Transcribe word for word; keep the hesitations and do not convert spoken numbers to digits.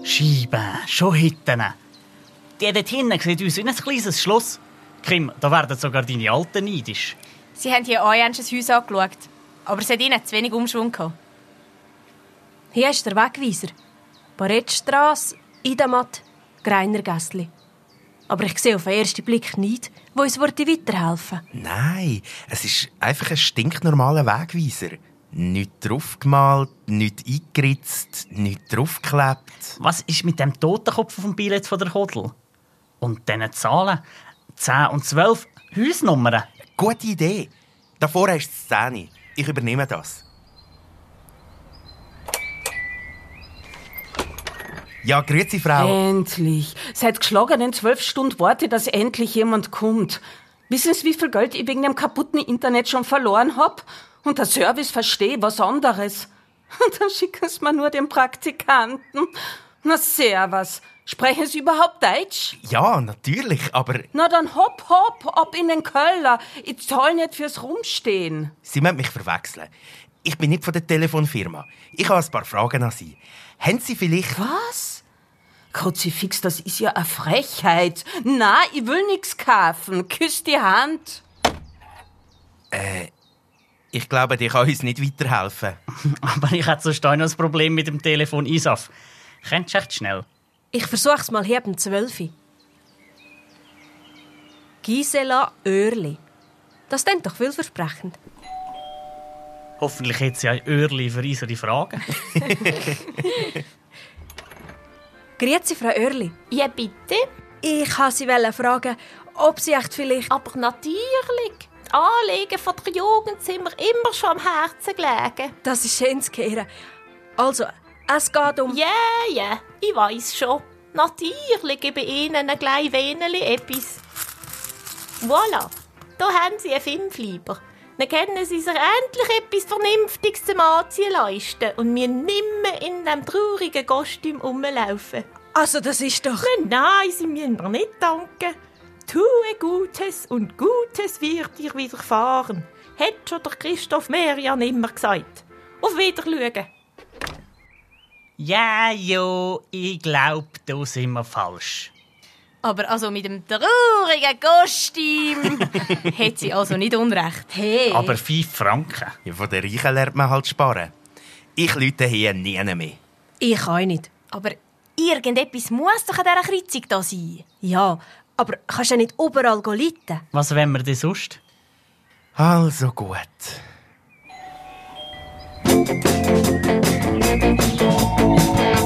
Scheibe, schon Hütten. Die dort hinten sieht aus wie ein kleines Schloss. Kim, da werden sogar deine Alten neidisch. Sie haben hier auch ein Haus angeschaut. Aber es hat ihnen zu wenig Umschwung gehabt. Hier ist der Wegweiser. Barettstrasse, Idamat, Greinergässli. Aber ich sehe auf den ersten Blick nichts, wo uns weiterhelfen würde. Nein, es ist einfach ein stinknormaler Wegweiser. Nicht draufgemalt, nicht eingeritzt, nicht draufgeklebt. Was ist mit dem Totenkopf vom Billett von der Hodl? Und diesen Zahlen? zehn und zwölf Hausnummern. Gute Idee. Davor hast du die Szene. Ich übernehme das. Ja, grüezi, Frau. Endlich. Seit geschlagenen zwölf Stunden warte, dass endlich jemand kommt. Wissen Sie, wie viel Geld ich wegen dem kaputten Internet schon verloren hab? Und der Service verstehe was anderes. Und dann schicken Sie mir nur den Praktikanten. Na, servus. Sprechen Sie überhaupt Deutsch? Ja, natürlich, aber... Na dann hopp, hopp, ab in den Keller. Ich zahle nicht fürs Rumstehen. Sie müssen mich verwechseln. Ich bin nicht von der Telefonfirma. Ich habe ein paar Fragen an Sie. Haben Sie vielleicht... Was? Kruzifix, das ist ja eine Frechheit. Na, ich will nichts kaufen. Küss die Hand. Äh, ich glaube, die kann uns nicht weiterhelfen. Aber ich hätte sonst auch noch ein Problem mit dem Telefon Isaf. Kennst du echt schnell? Ich versuch's mal hier beim Zwölfi. Gisela Oerli. Das klingt doch vielversprechend. Hoffentlich hat sie ein Öhrli für unsere Fragen. Grüezi, Frau Oerli. Ja, bitte. Ich wollte Sie fragen, ob Sie echt vielleicht... Aber natürlich. Das Anliegen von der Jugend sind mir immer schon am Herzen gelegen. Das ist schön zu hören. Also, es geht um... Ja, yeah, ja, yeah, ich weiss schon. Natürlich gebe ich Ihnen ein kleines Weneli etwas. Voilà, da haben Sie einen Fünfleiber. Dann können Sie sich endlich etwas Vernünftiges zum Anziehen leisten und mir nimmer in diesem traurigen Kostüm rumlaufen. Also, das ist doch... Nein, nein, Sie müssen mir nicht danken. Tue Gutes und Gutes wird dir widerfahren. Hat schon der Christoph Merian immer gesagt. Auf Wiedersehen. Ja, jo, ich glaube, da sind wir falsch. Aber also mit dem traurigen Kostüm hat sie also nicht unrecht. Hey. Aber fünf Franken. Ja, von den Reichen lernt man halt sparen. Ich lüte hier nie mehr. Ich auch nicht. Aber irgendetwas muss doch an dieser Kreuzung da sein. Ja, aber kannst du ja nicht überall läuten? Was wollen wir denn sonst? Also gut. Musik